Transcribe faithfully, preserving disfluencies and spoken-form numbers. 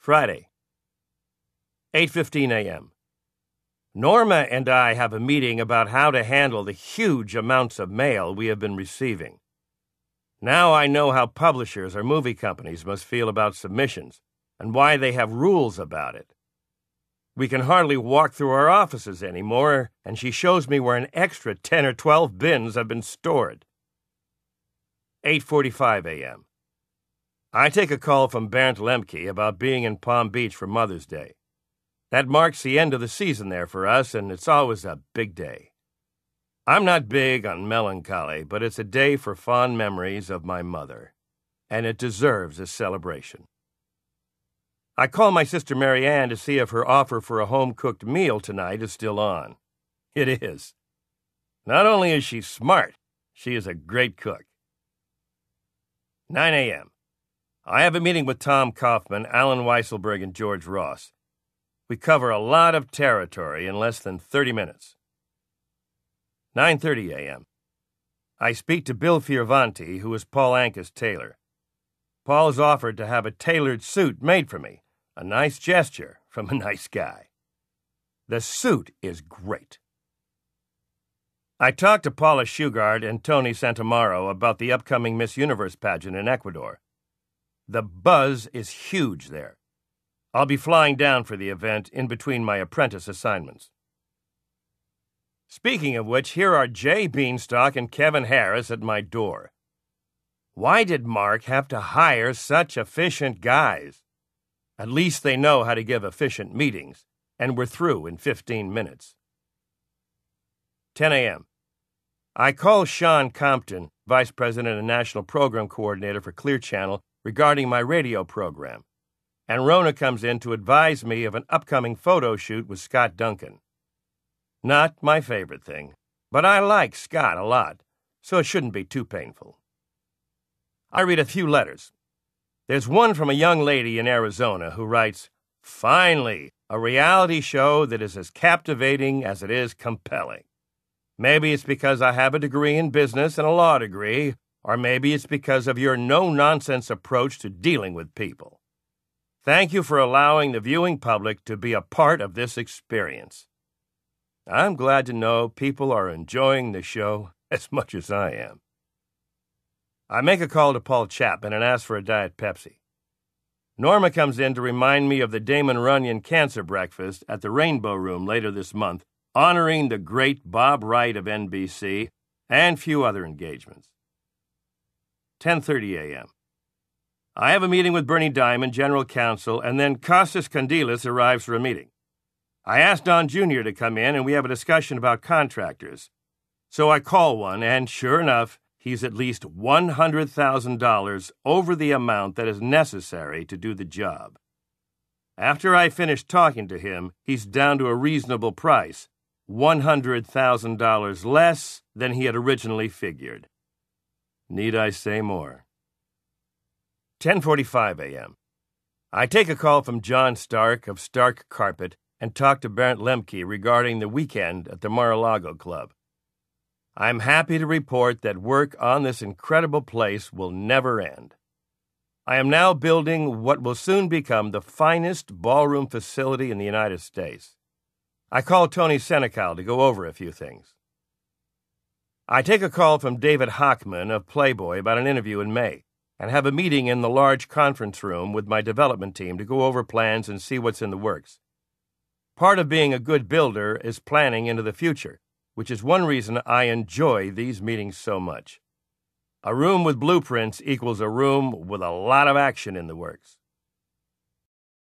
Friday, eight fifteen a.m. Norma and I have a meeting about how to handle the huge amounts of mail we have been receiving. Now I know how publishers or movie companies must feel about submissions and why they have rules about it. We can hardly walk through our offices anymore, and she shows me where an extra ten or twelve bins have been stored. eight forty-five a.m. I take a call from Bernd Lemke about being in Palm Beach for Mother's Day. That marks the end of the season there for us, and it's always a big day. I'm not big on melancholy, but it's a day for fond memories of my mother, and it deserves a celebration. I call my sister Mary Ann to see if her offer for a home-cooked meal tonight is still on. It is. Not only is she smart, she is a great cook. nine a.m. I have a meeting with Tom Kaufman, Alan Weisselberg, and George Ross. We cover a lot of territory in less than thirty minutes. nine thirty a.m. I speak to Bill Fioravanti, who is Paul Anka's tailor. Paul has offered to have a tailored suit made for me, a nice gesture from a nice guy. The suit is great. I talked to Paula Shugart and Tony Santamaro about the upcoming Miss Universe pageant in Ecuador. The buzz is huge there. I'll be flying down for the event in between my apprentice assignments. Speaking of which, here are Jay Beanstalk and Kevin Harris at my door. Why did Mark have to hire such efficient guys? At least they know how to give efficient meetings, and we're through in fifteen minutes. ten a.m. I call Sean Compton, Vice President and National Program Coordinator for Clear Channel, regarding my radio program, and Rona comes in to advise me of an upcoming photo shoot with Scott Duncan. Not my favorite thing, but I like Scott a lot, so it shouldn't be too painful. I read a few letters. There's one from a young lady in Arizona who writes, "Finally, a reality show that is as captivating as it is compelling. Maybe it's because I have a degree in business and a law degree, or maybe it's because of your no-nonsense approach to dealing with people. Thank you for allowing the viewing public to be a part of this experience. I'm glad to know people are enjoying the show as much as I am." I make a call to Paul Chapman and ask for a Diet Pepsi. Norma comes in to remind me of the Damon Runyon Cancer Breakfast at the Rainbow Room later this month, honoring the great Bob Wright of N B C and few other engagements. ten thirty a.m. I have a meeting with Bernie Diamond, General Counsel, and then Kostas Kondylis arrives for a meeting. I asked Don Junior to come in, and we have a discussion about contractors. So I call one, and sure enough, he's at least one hundred thousand dollars over the amount that is necessary to do the job. After I finish talking to him, he's down to a reasonable price, one hundred thousand dollars less than he had originally figured. Need I say more? ten forty-five a.m. I take a call from John Stark of Stark Carpet and talk to Bernd Lemke regarding the weekend at the Mar-a-Lago Club. I'm happy to report that work on this incredible place will never end. I am now building what will soon become the finest ballroom facility in the United States. I call Tony Senecal to go over a few things. I take a call from David Hockman of Playboy about an interview in May and have a meeting in the large conference room with my development team to go over plans and see what's in the works. Part of being a good builder is planning into the future, which is one reason I enjoy these meetings so much. A room with blueprints equals a room with a lot of action in the works.